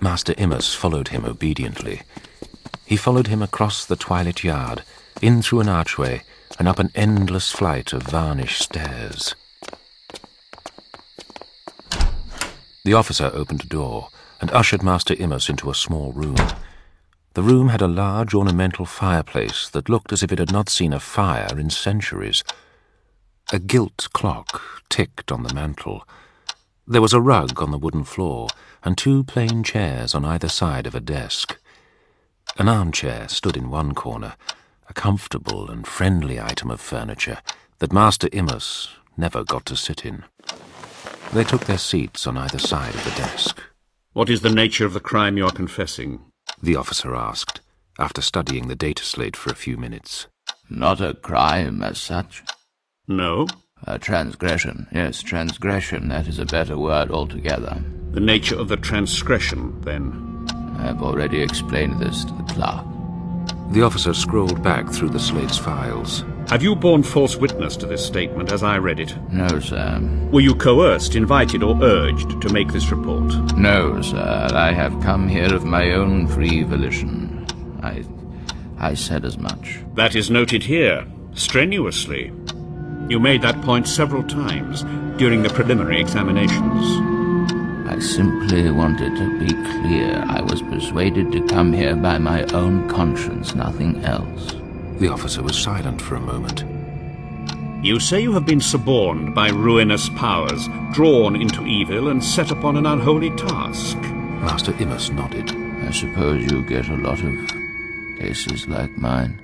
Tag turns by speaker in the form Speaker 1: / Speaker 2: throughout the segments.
Speaker 1: Master Immus followed him obediently. He followed him across the twilit yard, in through an archway, and up an endless flight of varnished stairs. The officer opened a door and ushered Master Immus into a small room. The room had a large ornamental fireplace that looked as if it had not seen a fire in centuries. A gilt clock ticked on the mantel. There was a rug on the wooden floor, and 2 plain chairs on either side of a desk. An armchair stood in one corner, a comfortable and friendly item of furniture that Master Immus never got to sit in. They took their seats on either side of the desk.
Speaker 2: "What is the nature of the crime you are confessing?"
Speaker 1: the officer asked, after studying the data slate for a few minutes.
Speaker 3: Not a crime as such.
Speaker 2: No?
Speaker 3: A transgression. Yes, transgression. That is a better word altogether.
Speaker 2: The nature of the transgression, then?
Speaker 3: I have already explained this to the clerk.
Speaker 1: The officer scrolled back through the slate's files.
Speaker 2: Have you borne false witness to this statement as I read it?
Speaker 3: No, sir.
Speaker 2: Were you coerced, invited, or urged to make this report?
Speaker 3: No, sir. I have come here of my own free volition. I said as much.
Speaker 2: That is noted here, strenuously. You made that point several times during the preliminary examinations.
Speaker 3: I simply wanted to be clear. I was persuaded to come here by my own conscience, nothing else.
Speaker 1: The officer was silent for a moment.
Speaker 2: You say you have been suborned by ruinous powers, drawn into evil and set upon an unholy task.
Speaker 1: Master Immus nodded.
Speaker 3: I suppose you get a lot of cases like mine.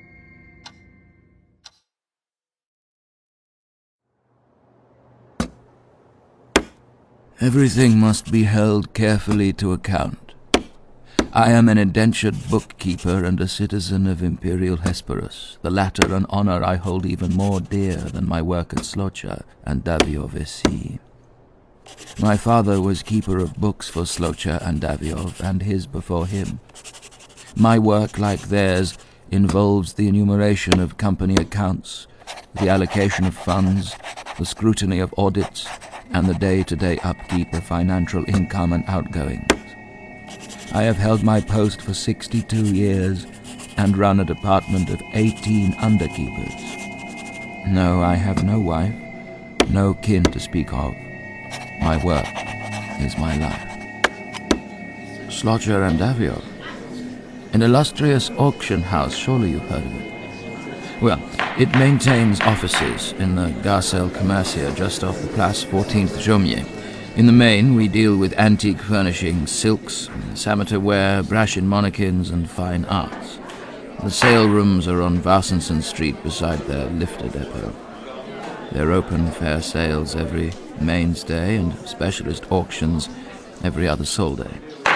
Speaker 3: Everything must be held carefully to account. I am an indentured bookkeeper and a citizen of Imperial Hesperus, the latter an honor I hold even more dear than my work at Slocha and Daviov-SC. My father was keeper of books for Slocha and Daviov, and his before him. My work, like theirs, involves the enumeration of company accounts, the allocation of funds, the scrutiny of audits, and the day-to-day upkeep of financial income and outgoings. I have held my post for 62 years and run a department of 18 underkeepers. No, I have no wife, no kin to speak of. My work is my life. Slocha and Daviov, an illustrious auction house, surely you've heard of it. Well, it maintains offices in the Garcelle Commercia just off the Place 14th Jaumier. In the main, we deal with antique furnishings, silks, sameter ware, Brashin monokins, and fine arts. The sale rooms are on Varsenson Street beside their lifter depot. They're open fair sales every mains day and specialist auctions every other sol day.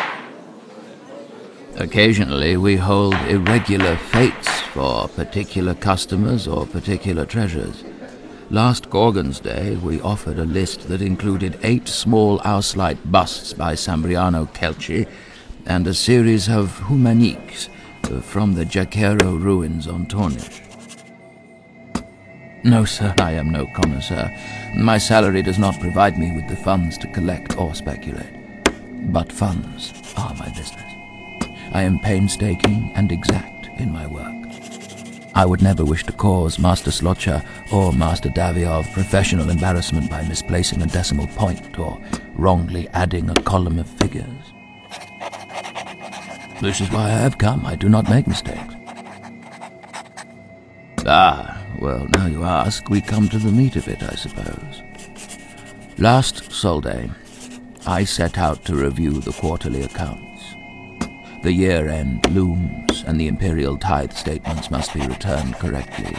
Speaker 3: Occasionally, we hold irregular fetes for particular customers or particular treasures. Last Gorgon's Day, we offered a list that included 8 small Auslite busts by Sambriano Kelchi and a series of humaniques from the Jacquero ruins on Tornish. No, sir, I am no connoisseur. My salary does not provide me with the funds to collect or speculate. But funds are my business. I am painstaking and exact in my work. I would never wish to cause Master Slocha or Master Daviov professional embarrassment by misplacing a decimal point or wrongly adding a column of figures. This is why I have come. I do not make mistakes. Ah, well, now you ask, we come to the meat of it, I suppose. Last Sol Day, I set out to review the quarterly accounts. The year-end looms, and the imperial tithe statements must be returned correctly.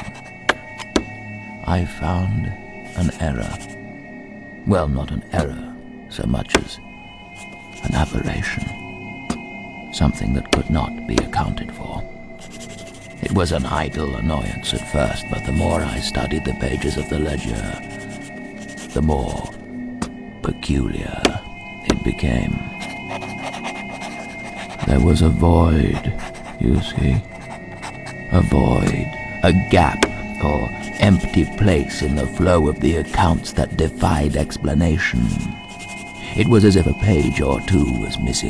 Speaker 3: I found an error. Well, not an error, so much as an aberration. Something that could not be accounted for. It was an idle annoyance at first, but the more I studied the pages of the ledger, the more peculiar it became. There was a void, you see. A void, a gap, or empty place in the flow of the accounts that defied explanation. It was as if a page or two was missing.